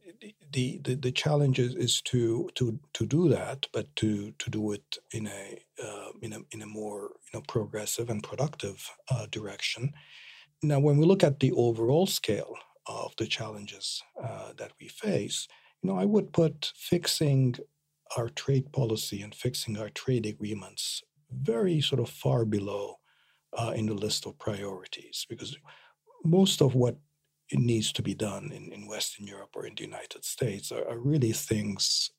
the challenge is to do that, but to do it in a more progressive and productive direction. Now, when we look at the overall scale of the challenges that we face, I would put fixing our trade policy and fixing our trade agreements very sort of far below in the list of priorities, because most of what needs to be done in Western Europe or in the United States are really things,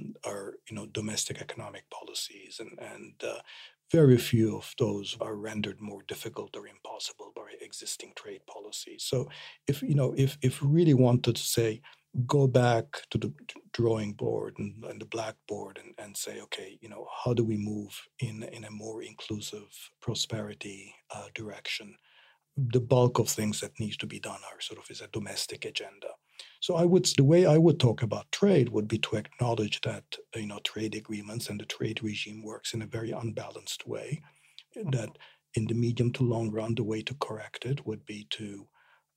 domestic economic policies, and very few of those are rendered more difficult or impossible by existing trade policies. So if we really wanted to say, go back to the drawing board and the blackboard and say, okay, how do we move in a more inclusive prosperity direction? The bulk of things that needs to be done is a domestic agenda. So the way I would talk about trade would be to acknowledge that trade agreements and the trade regime works in a very unbalanced way. That in the medium to long run, the way to correct it would be to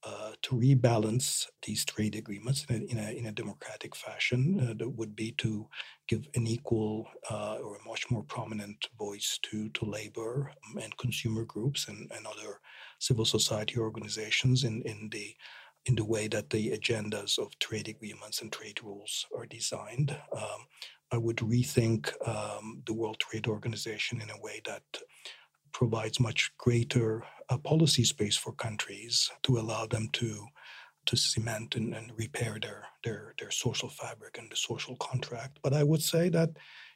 rebalance these trade agreements in a democratic fashion. That would be to give an equal or a much more prominent voice to labor and consumer groups and other civil society organizations in the way that the agendas of trade agreements and trade rules are designed. I would rethink the World Trade Organization in a way that provides much greater policy space for countries to allow them to cement and repair their social fabric and the social contract. But I would say that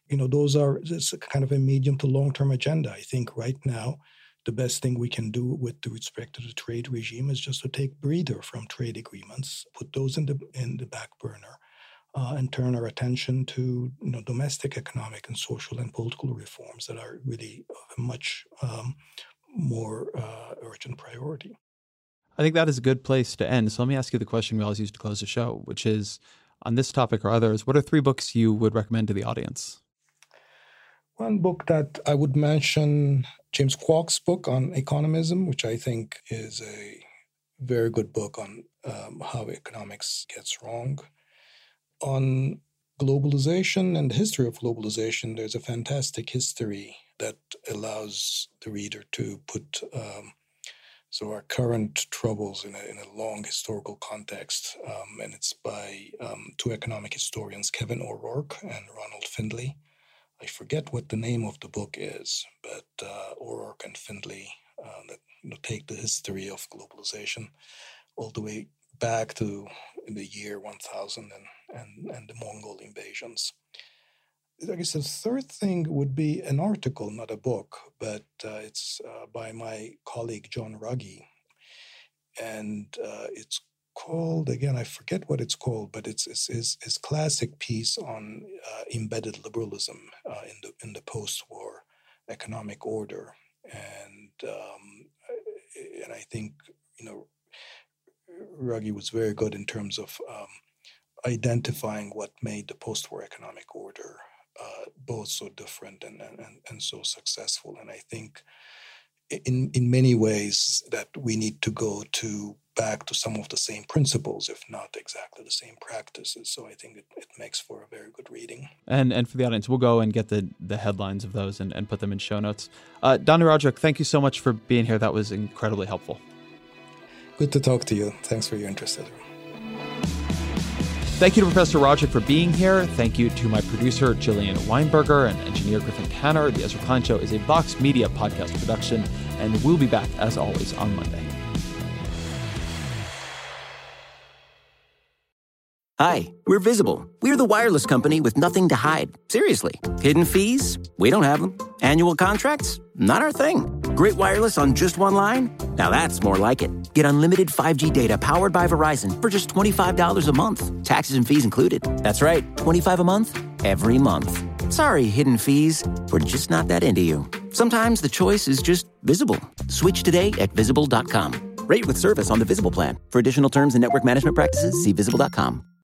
it's kind of a medium to long-term agenda. I think right now the best thing we can do with respect to the trade regime is just to take breather from trade agreements, put those in the back burner, and turn our attention to domestic economic and social and political reforms that are really a much more urgent priority. I think that is a good place to end. So let me ask you the question we always use to close the show, which is, on this topic or others, what are 3 books you would recommend to the audience? One book that I would mention, James Kwok's book on economism, which I think is a very good book on how economics gets wrong. On globalization and the history of globalization, there's a fantastic history that allows the reader to put our current troubles in a long historical context. And it's by 2 economic historians, Kevin O'Rourke and Ronald Findley. I forget what the name of the book is, but O'Rourke and Findley that take the history of globalization all the way back to the year 1000 and the Mongol invasions. I guess the third thing would be an article, not a book, but it's by my colleague John Ruggie, and it's called, again, I forget what it's called, but it's his classic piece on embedded liberalism in the post-war economic order, and I think Ruggie was very good in terms of identifying what made the post-war economic order both so different and so successful. And I think in many ways that we need to go back to some of the same principles, if not exactly the same practices. So I think it makes for a very good reading. And for the audience, we'll go and get the headlines of those and put them in show notes. Danu Rajak, thank you so much for being here. That was incredibly helpful. Good to talk to you. Thanks for your interest, Ezra. Thank you to Professor Rajak for being here. Thank you to my producer, Jillian Weinberger, and engineer Griffin Tanner. The Ezra Klein Show is a Vox Media podcast production, and we'll be back, as always, on Monday. Hi, we're Visible. We're the wireless company with nothing to hide. Seriously. Hidden fees? We don't have them. Annual contracts? Not our thing. Great wireless on just one line? Now that's more like it. Get unlimited 5G data powered by Verizon for just $25 a month. Taxes and fees included. That's right, $25 a month, every month. Sorry, hidden fees. We're just not that into you. Sometimes the choice is just Visible. Switch today at Visible.com. Rate with service on the Visible plan. For additional terms and network management practices, see Visible.com.